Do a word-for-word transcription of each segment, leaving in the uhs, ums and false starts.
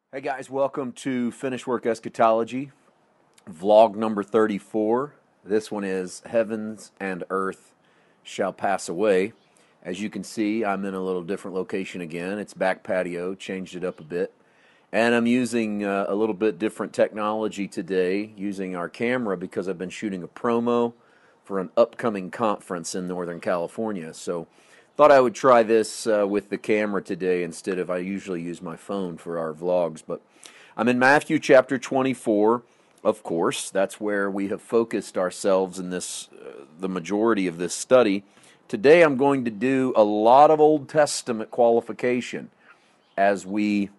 Hey guys, welcome to Finished Work Eschatology, vlog number thirty-four. This one is Heavens and Earth Shall Pass Away. As you can see, I'm in a little different location again. It's back patio, changed it up a bit. And I'm using uh, a little bit different technology today, using our camera because I've been shooting a promo for an upcoming conference in Northern California. So thought I would try this uh, with the camera today instead of I usually use my phone for our vlogs. But I'm in Matthew chapter twenty-four, of course. That's where we have focused ourselves in this, uh, the majority of this study. Today I'm going to do a lot of Old Testament qualification as we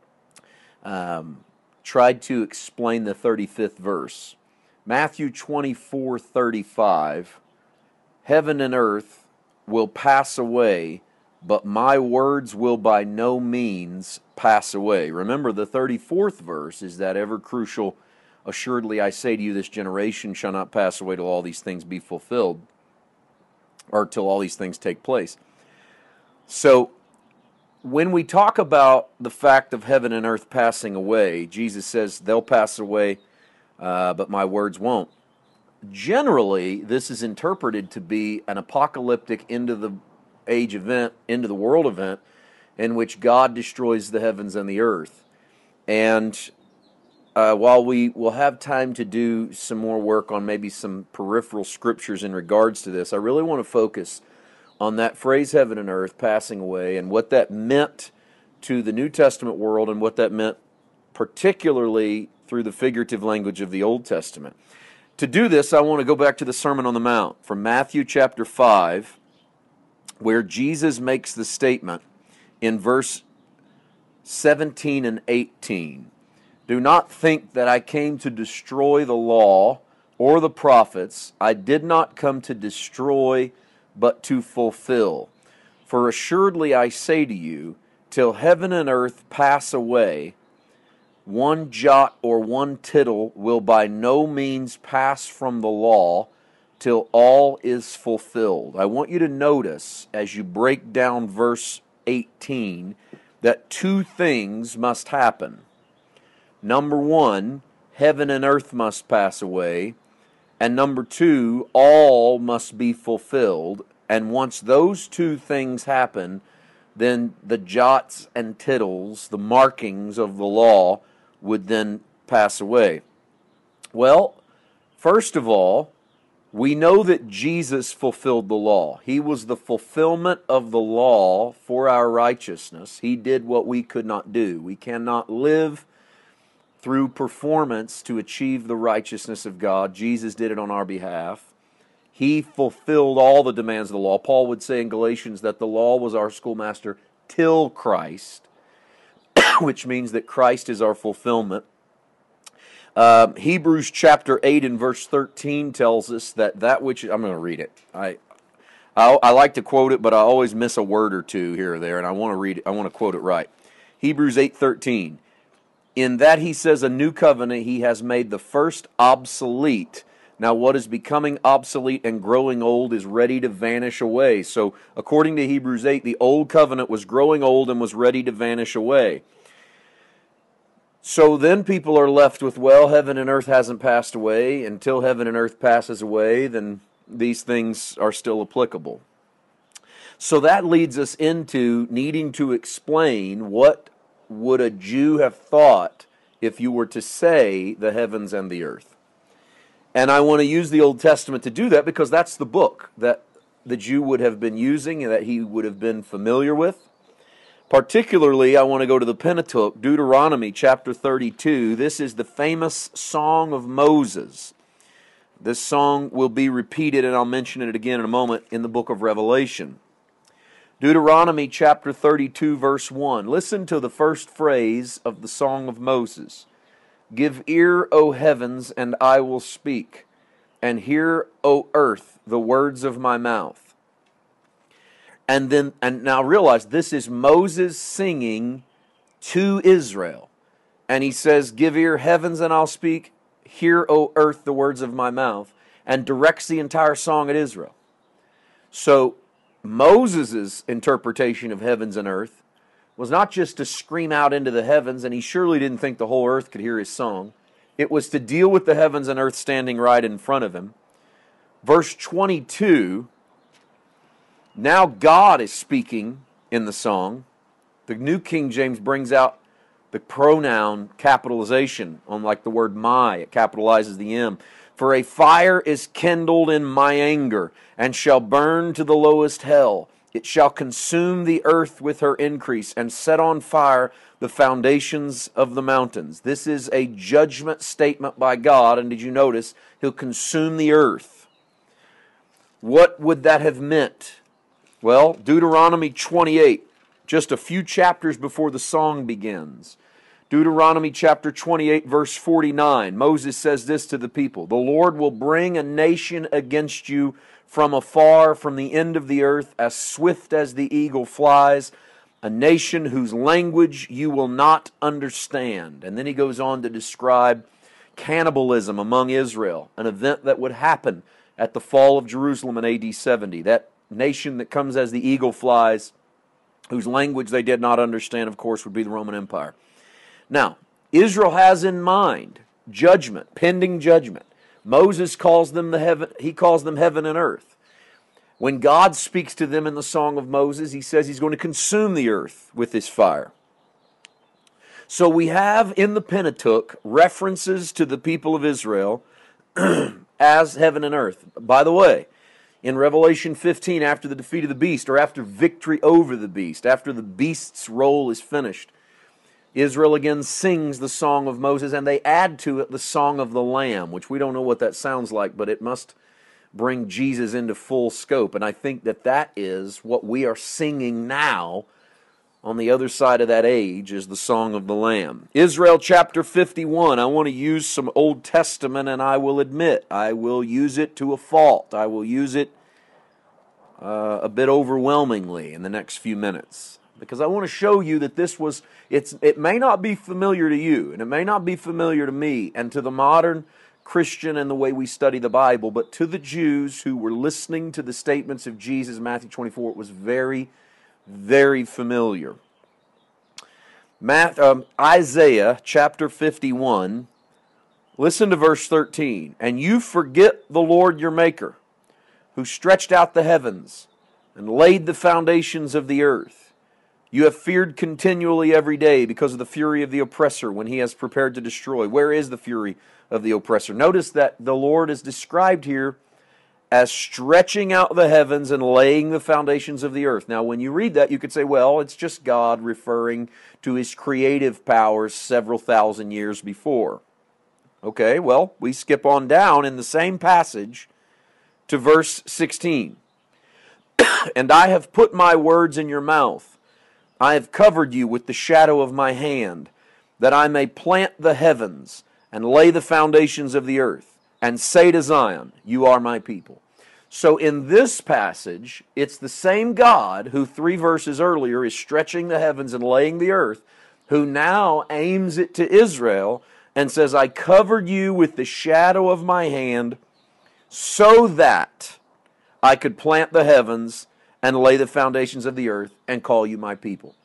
um, tried to explain the thirty-fifth verse. Matthew twenty-four thirty-five, heaven and earth will pass away, but my words will by no means pass away. Remember, the thirty-fourth verse is that ever crucial, assuredly I say to you, this generation shall not pass away till all these things be fulfilled, or till all these things take place. So, when we talk about the fact of heaven and earth passing away, Jesus says they'll pass away, uh, but my words won't. Generally, this is interpreted to be an apocalyptic end of the age event, end of the world event, in which God destroys the heavens and the earth. And uh, while we will have time to do some more work on maybe some peripheral scriptures in regards to this, I really want to focus on that phrase heaven and earth passing away and what that meant to the New Testament world and what that meant particularly through the figurative language of the Old Testament. To do this, I want to go back to the Sermon on the Mount from Matthew chapter five, where Jesus makes the statement in verse seventeen and eighteen. Do not think that I came to destroy the law or the prophets. I did not come to destroy, but to fulfill. For assuredly I say to you, till heaven and earth pass away, one jot or one tittle will by no means pass from the law till all is fulfilled. I want you to notice as you break down verse eighteen that two things must happen. Number one, heaven and earth must pass away. And number two, all must be fulfilled. And once those two things happen, then the jots and tittles, the markings of the law, would then pass away. Well, first of all, we know that Jesus fulfilled the law. He was the fulfillment of the law for our righteousness. He did what we could not do. We cannot live through performance to achieve the righteousness of God. Jesus did it on our behalf. He fulfilled all the demands of the law. Paul would say in Galatians that the law was our schoolmaster till Christ, which means that Christ is our fulfillment. Uh, Hebrews chapter eight and verse thirteen tells us that that which... I'm going to read it. I, I I like to quote it, but I always miss a word or two here or there, and I want to read it, I want to quote it right. Hebrews eight thirteen. In that he says a new covenant, he has made the first obsolete. Now what is becoming obsolete and growing old is ready to vanish away. So according to Hebrews eight, the old covenant was growing old and was ready to vanish away. So then people are left with, well, heaven and earth hasn't passed away. Until heaven and earth passes away, then these things are still applicable. So that leads us into needing to explain what would a Jew have thought if you were to say the heavens and the earth. And I want to use the Old Testament to do that because that's the book that the Jew would have been using and that he would have been familiar with. Particularly, I want to go to the Pentateuch, Deuteronomy chapter thirty-two. This is the famous Song of Moses. This song will be repeated, and I'll mention it again in a moment, in the book of Revelation. Deuteronomy chapter thirty-two, verse one. Listen to the first phrase of the Song of Moses. Give ear, O heavens, and I will speak, and hear, O earth, the words of my mouth. And then, and now realize, this is Moses singing to Israel. And he says, give ear, heavens, and I'll speak. Hear, O earth, the words of my mouth. And directs the entire song at Israel. So, Moses' interpretation of heavens and earth was not just to scream out into the heavens, and he surely didn't think the whole earth could hear his song. It was to deal with the heavens and earth standing right in front of him. Verse twenty-two, now God is speaking in the song. The New King James brings out the pronoun capitalization on like the word my. It capitalizes the M. For a fire is kindled in my anger, and shall burn to the lowest hell. It shall consume the earth with her increase, and set on fire the foundations of the mountains. This is a judgment statement by God, and did you notice? He'll consume the earth. What would that have meant? Well, Deuteronomy twenty-eight, just a few chapters before the song begins. Deuteronomy chapter twenty-eight, verse forty-nine, Moses says this to the people, the Lord will bring a nation against you from afar, from the end of the earth, as swift as the eagle flies, a nation whose language you will not understand. And then he goes on to describe cannibalism among Israel, an event that would happen at the fall of Jerusalem in A D seventy. That nation that comes as the eagle flies, whose language they did not understand, of course, would be the Roman Empire. Now, Israel has in mind judgment, pending judgment. Moses calls them the heaven, he calls them heaven and earth. When God speaks to them in the Song of Moses, he says he's going to consume the earth with his fire. So we have in the Pentateuch references to the people of Israel as heaven and earth. By the way, in Revelation fifteen, after the defeat of the beast, or after victory over the beast, after the beast's role is finished, Israel again sings the Song of Moses, and they add to it the Song of the Lamb, which we don't know what that sounds like, but it must bring Jesus into full scope. And I think that that is what we are singing now on the other side of that age, is the Song of the Lamb. Israel chapter fifty-one, I want to use some Old Testament, and I will admit, I will use it to a fault. I will use it uh, a bit overwhelmingly in the next few minutes, because I want to show you that this was, it's, it may not be familiar to you, and it may not be familiar to me, and to the modern Christian and the way we study the Bible, but to the Jews who were listening to the statements of Jesus in Matthew twenty-four, it was very, very familiar. Math, um, Isaiah chapter fifty-one, listen to verse thirteen. And you forget the Lord your Maker, who stretched out the heavens and laid the foundations of the earth. You have feared continually every day because of the fury of the oppressor when he has prepared to destroy. Where is the fury of the oppressor? Notice that the Lord is described here as stretching out the heavens and laying the foundations of the earth. Now, when you read that, you could say, well, it's just God referring to his creative powers several thousand years before. Okay, well, we skip on down in the same passage to verse sixteen. And I have put my words in your mouth. I have covered you with the shadow of my hand, that I may plant the heavens and lay the foundations of the earth, and say to Zion, you are my people. So in this passage, it's the same God who three verses earlier is stretching the heavens and laying the earth, who now aims it to Israel and says, I covered you with the shadow of my hand so that I could plant the heavens and lay the foundations of the earth and call you my people.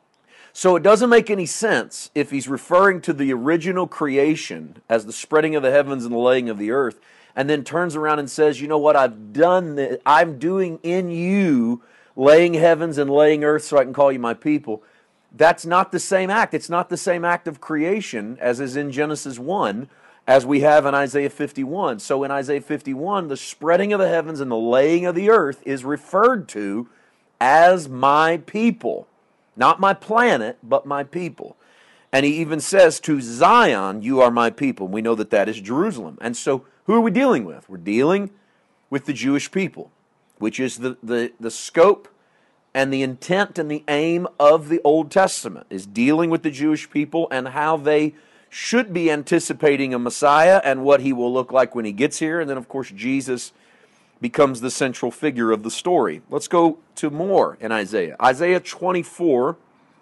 So it doesn't make any sense if he's referring to the original creation as the spreading of the heavens and the laying of the earth, and then turns around and says, you know what, I've done this, I'm doing in you laying heavens and laying earth so I can call you my people. That's not the same act. It's not the same act of creation as is in Genesis one, as we have in Isaiah fifty-one. So in Isaiah fifty-one, the spreading of the heavens and the laying of the earth is referred to as my people. Not my planet, but my people. And he even says, to Zion, you are my people. We know that that is Jerusalem. And so who are we dealing with? We're dealing with the Jewish people, which is the, the, the scope and the intent and the aim of the Old Testament, is dealing with the Jewish people and how they should be anticipating a Messiah and what he will look like when he gets here. And then, of course, Jesus becomes the central figure of the story. Let's go to more in Isaiah. Isaiah twenty-four.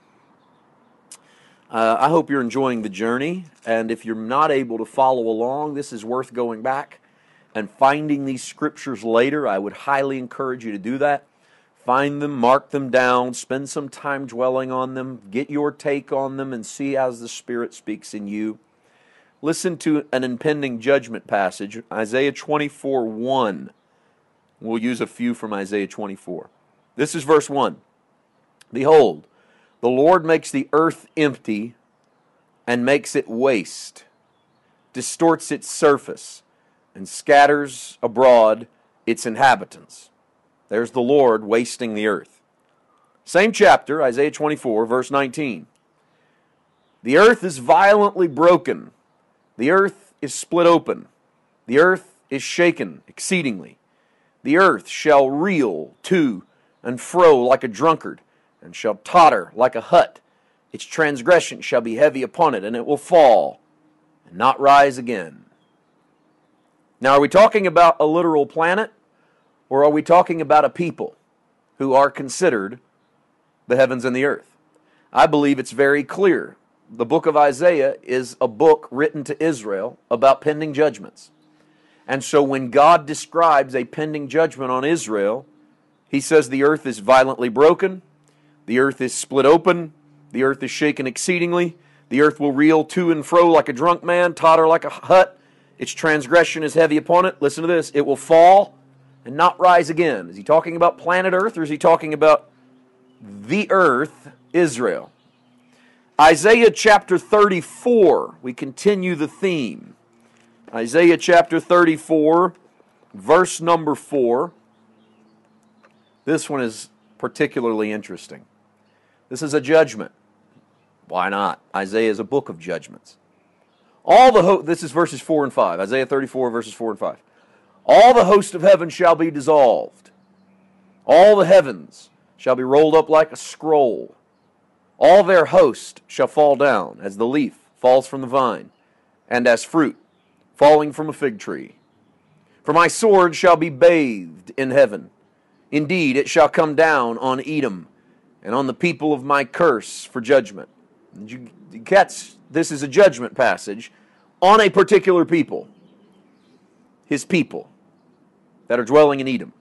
Uh, I hope you're enjoying the journey. And if you're not able to follow along, this is worth going back and finding these scriptures later. I would highly encourage you to do that. Find them, mark them down, spend some time dwelling on them, get your take on them, and see as the Spirit speaks in you. Listen to an impending judgment passage, Isaiah twenty-four one. We'll use a few from Isaiah twenty-four. This is verse one. Behold, the Lord makes the earth empty and makes it waste, distorts its surface, and scatters abroad its inhabitants. There's the Lord wasting the earth. Same chapter, Isaiah twenty-four, verse nineteen. The earth is violently broken. The earth is split open. The earth is shaken exceedingly. The earth shall reel to and fro like a drunkard, and shall totter like a hut. Its transgression shall be heavy upon it, and it will fall, and not rise again. Now, are we talking about a literal planet, or are we talking about a people who are considered the heavens and the earth? I believe it's very clear. The book of Isaiah is a book written to Israel about pending judgments. And so when God describes a pending judgment on Israel, He says the earth is violently broken, the earth is split open, the earth is shaken exceedingly, the earth will reel to and fro like a drunk man, totter like a hut, its transgression is heavy upon it. Listen to this, it will fall and not rise again. Is he talking about planet earth, or is he talking about the earth, Israel? Isaiah chapter thirty-four, we continue the theme. Isaiah chapter thirty-four, verse number four. This one is particularly interesting. This is a judgment. Why not? Isaiah is a book of judgments. All the ho- this is verses four and five. Isaiah thirty-four, verses four and five. All the host of heaven shall be dissolved. All the heavens shall be rolled up like a scroll. All their host shall fall down, as the leaf falls from the vine, and as fruit falling from a fig tree. For my sword shall be bathed in heaven. Indeed, it shall come down on Edom, and on the people of my curse for judgment. You catch, this is a judgment passage on a particular people. His people that are dwelling in Edom.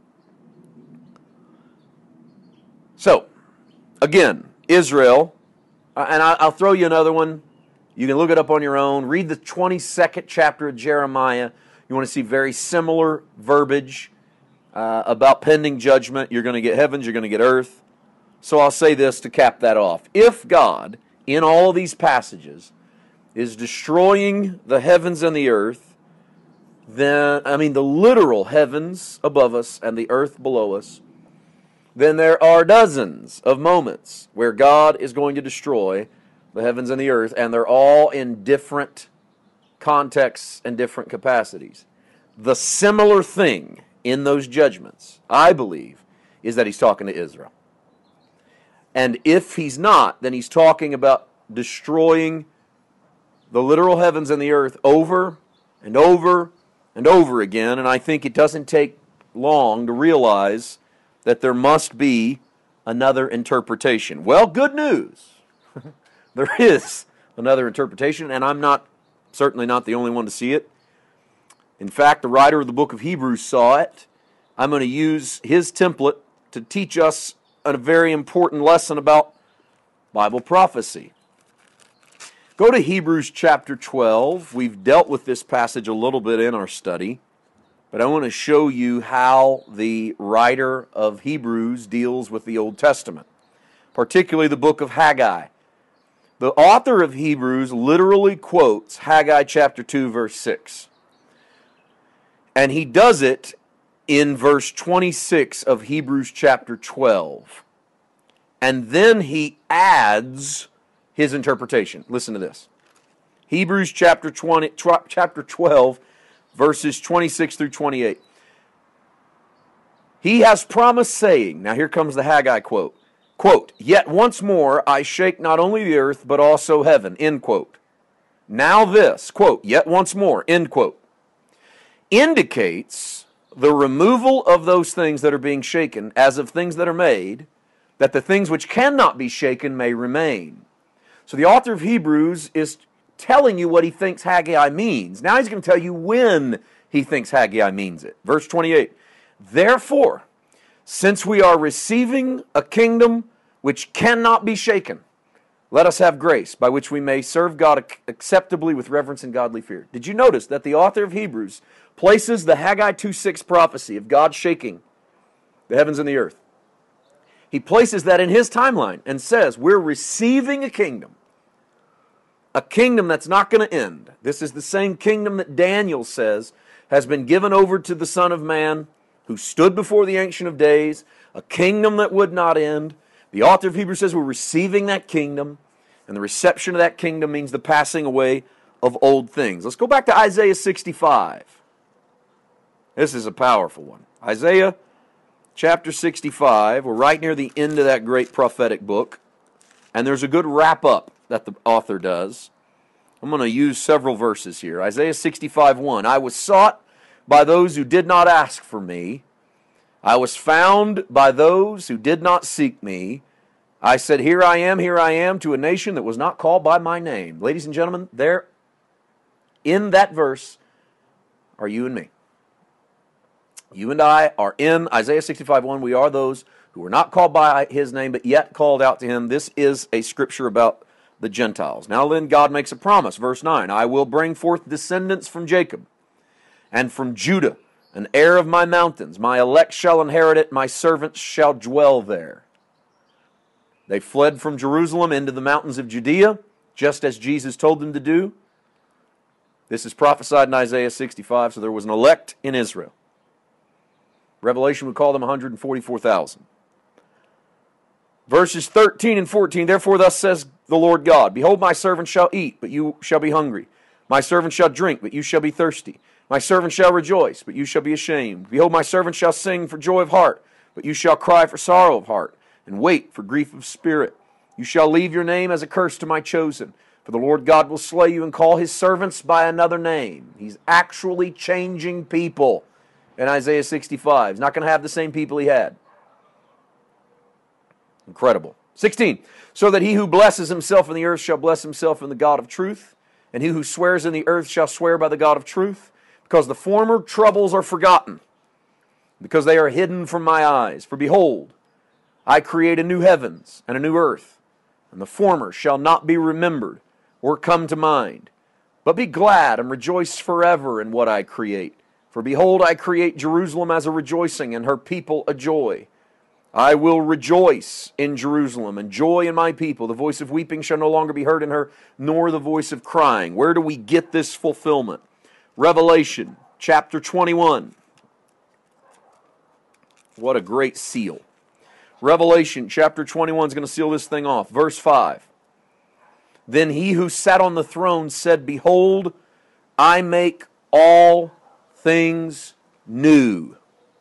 So, again, Israel, and I'll throw you another one. You can look it up on your own. Read the twenty-second chapter of Jeremiah. You want to see very similar verbiage uh, about pending judgment. You're going to get heavens, you're going to get earth. So I'll say this to cap that off. If God, in all of these passages, is destroying the heavens and the earth, then, I mean the literal heavens above us and the earth below us, then there are dozens of moments where God is going to destroy the heavens and the earth, and they're all in different contexts and different capacities. The similar thing in those judgments, I believe, is that he's talking to Israel. And if he's not, then he's talking about destroying the literal heavens and the earth over and over and over again, and I think it doesn't take long to realize that there must be another interpretation. Well, good news. There is another interpretation, and I'm not certainly not the only one to see it. In fact, the writer of the book of Hebrews saw it. I'm going to use his template to teach us a very important lesson about Bible prophecy. Go to Hebrews chapter twelve. We've dealt with this passage a little bit in our study. But I want to show you how the writer of Hebrews deals with the Old Testament, particularly the book of Haggai. The author of Hebrews literally quotes Haggai chapter two, verse six. And he does it in verse twenty-six of Hebrews chapter twelve. And then he adds his interpretation. Listen to this. Hebrews chapter twenty, chapter twelve, verses twenty-six through twenty-eight. He has promised, saying, now here comes the Haggai quote, quote, yet once more I shake not only the earth, but also heaven, end quote. Now this, quote, yet once more, end quote, indicates the removal of those things that are being shaken as of things that are made, that the things which cannot be shaken may remain. So the author of Hebrews is telling you what he thinks Haggai means. Now he's going to tell you when he thinks Haggai means it. Verse twenty-eight, therefore, Since we are receiving a kingdom which cannot be shaken, let us have grace by which we may serve God acceptably with reverence and godly fear. Did you notice that the author of Hebrews places the Haggai two six prophecy of God shaking the heavens and the earth? He places that in his timeline and says, we're receiving a kingdom. A kingdom that's not going to end. This is the same kingdom that Daniel says has been given over to the Son of Man, who stood before the Ancient of Days, a kingdom that would not end. The author of Hebrews says we're receiving that kingdom, and the reception of that kingdom means the passing away of old things. Let's go back to Isaiah sixty-five. This is a powerful one. Isaiah chapter sixty-five. We're right near the end of that great prophetic book, and there's a good wrap-up that the author does. I'm going to use several verses here. Isaiah sixty-five one. I was sought by those who did not ask for me. I was found by those who did not seek me. I said, here I am, here I am, to a nation that was not called by my name. Ladies and gentlemen, there, in that verse, are you and me. You and I are in Isaiah sixty-five one. We are those who were not called by his name, but yet called out to him. This is a scripture about the Gentiles. Now then, God makes a promise. Verse nine, I will bring forth descendants from Jacob, and from Judah, an heir of my mountains. My elect shall inherit it, my servants shall dwell there. They fled from Jerusalem into the mountains of Judea, just as Jesus told them to do. This is prophesied in Isaiah sixty-five, so there was an elect in Israel. Revelation would call them one hundred forty-four thousand. Verses thirteen and fourteen, therefore thus says the Lord God, behold, my servant shall eat, but you shall be hungry. My servant shall drink, but you shall be thirsty. My servant shall rejoice, but you shall be ashamed. Behold, my servant shall sing for joy of heart, but you shall cry for sorrow of heart, and wait for grief of spirit. You shall leave your name as a curse to my chosen, for the Lord God will slay you and call his servants by another name. He's actually changing people in Isaiah sixty-five. He's not going to have the same people he had. Incredible. sixteen, so that he who blesses himself in the earth shall bless himself in the God of truth, and he who swears in the earth shall swear by the God of truth, because the former troubles are forgotten, because they are hidden from my eyes. For behold, I create a new heavens and a new earth, and the former shall not be remembered or come to mind. But be glad and rejoice forever in what I create. For behold, I create Jerusalem as a rejoicing, and her people a joy. I will rejoice in Jerusalem, and joy in my people. The voice of weeping shall no longer be heard in her, nor the voice of crying. Where do we get this fulfillment? Revelation chapter twenty-one. What a great seal. Revelation chapter twenty-one is going to seal this thing off. Verse five. Then he who sat on the throne said, behold, I make all things new.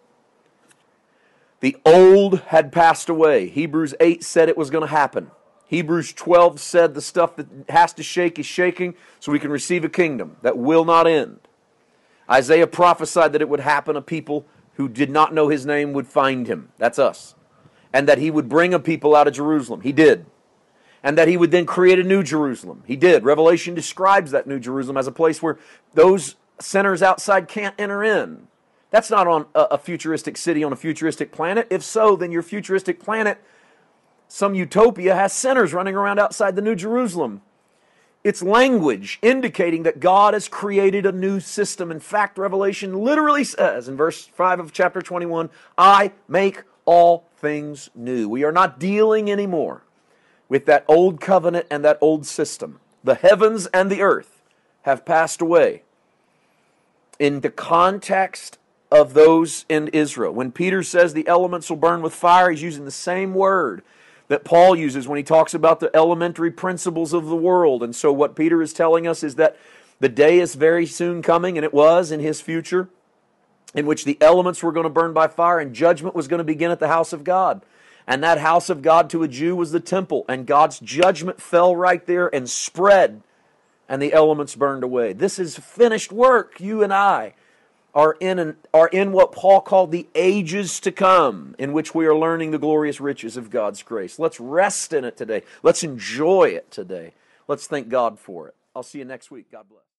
The old had passed away. Hebrews eight said it was going to happen. Hebrews twelve said the stuff that has to shake is shaking so we can receive a kingdom that will not end. Isaiah prophesied that it would happen. A people who did not know his name would find him. That's us. And that he would bring a people out of Jerusalem. He did. And that he would then create a new Jerusalem. He did. Revelation describes that new Jerusalem as a place where those sinners outside can't enter in. That's not on a futuristic city on a futuristic planet. If so, then your futuristic planet, some utopia, has sinners running around outside the New Jerusalem. It's language indicating that God has created a new system. In fact, Revelation literally says in verse five of chapter twenty-one, I make all things new. We are not dealing anymore with that old covenant and that old system. The heavens and the earth have passed away. In the context of those in Israel, when Peter says the elements will burn with fire, he's using the same word that Paul uses when he talks about the elementary principles of the world. And so what Peter is telling us is that the day is very soon coming, and it was in his future, in which the elements were going to burn by fire and judgment was going to begin at the house of God. And that house of God to a Jew was the temple, and God's judgment fell right there and spread, and the elements burned away. This is finished work. You and I are in an, are in what Paul called the ages to come, in which we are learning the glorious riches of God's grace. Let's rest in it today. Let's enjoy it today. Let's thank God for it. I'll see you next week. God bless.